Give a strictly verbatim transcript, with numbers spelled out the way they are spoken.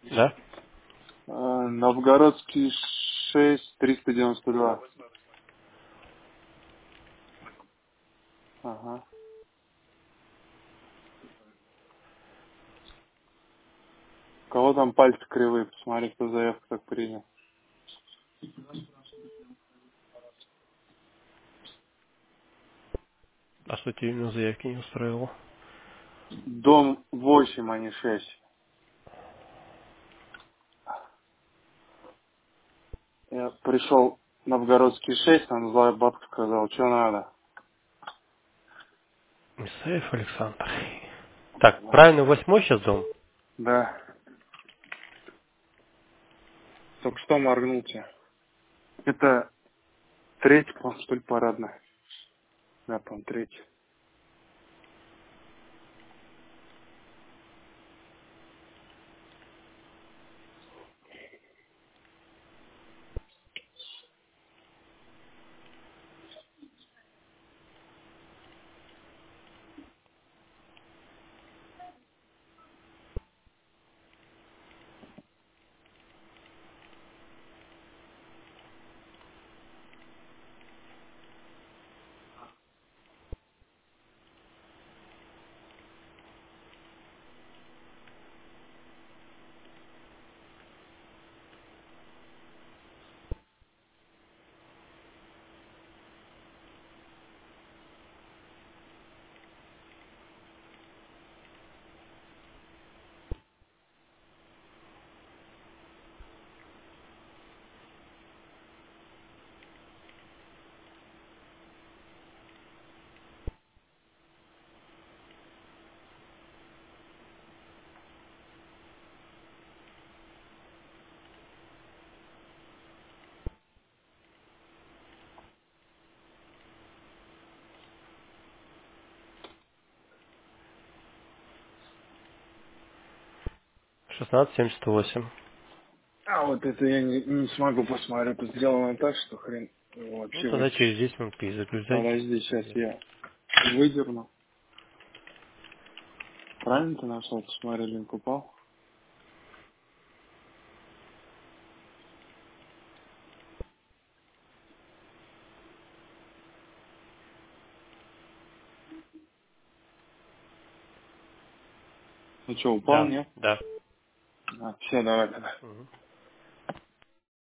Да? А, Новгородский шесть, триста девяносто два. Ага. У кого там пальцы кривые? Посмотри, кто заявку так принял. А что тебе именно заявки не устроило? Дом восемь, а не шесть. Я пришел в Новгородский шесть, там злая бабка сказала, что надо. Исаев Александр. Так, правильно, восьмой сейчас дом? Да. Только что моргнул тебе. Это третий, по-моему, что ли, парадная. Да, по-моему, третий. шестнадцать семьдесят восемь. А вот это я не, не смогу посмотреть. Тут сделано так, что хрен его Ну, вообще тогда через вытащить. десять минут перезагружай. Подожди, сейчас я выдерну. Правильно ты нашел? Посмотри, линк упал. Ну что, упал, Да, нет? да. А, все, давай тогда. Мгм.